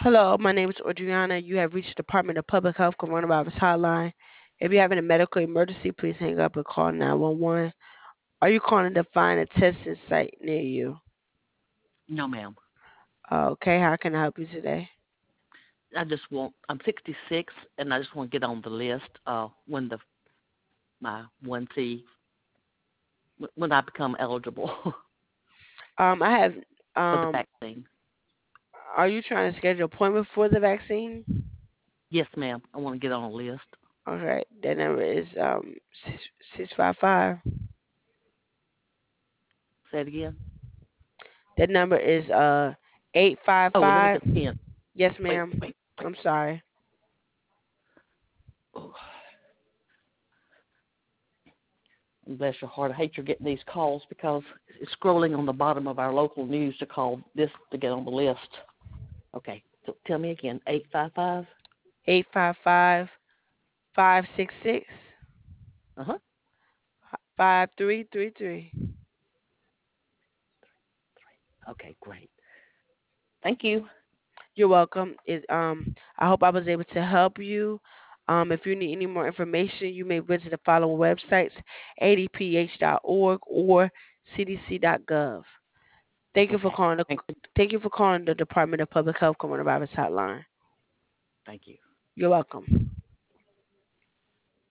Hello, my name is Adriana. You have reached the Department of Public Health Coronavirus Hotline. If you're having a medical emergency, please hang up and call 911. Are you calling to find a testing site near you? No, ma'am. Okay, how can I help you today? I'm 66, and I just want to get on the list when my 1C, when I become eligible I have, for the um, vaccine. are you trying to schedule an appointment for the vaccine? Yes, ma'am. I want to get on a list. Okay, that number is 655. Say it again. That number is Oh, let me 855. get a pen. Yes, Wait, ma'am. wait, wait. I'm sorry. Oh, bless your heart. I hate you're getting these calls because it's scrolling on the bottom of our local news to call this to get on the list. Okay, so tell me again. 855. 855 566 Uh-huh. 5333. Okay, great. Thank you. You're welcome. I hope I was able to help you. If you need any more information, you may visit the following websites: adph.org or cdc.gov. Thank you for Okay. calling the Thank, Thank you for calling the Department of Public Health Coronavirus Hotline. thank you. You're welcome.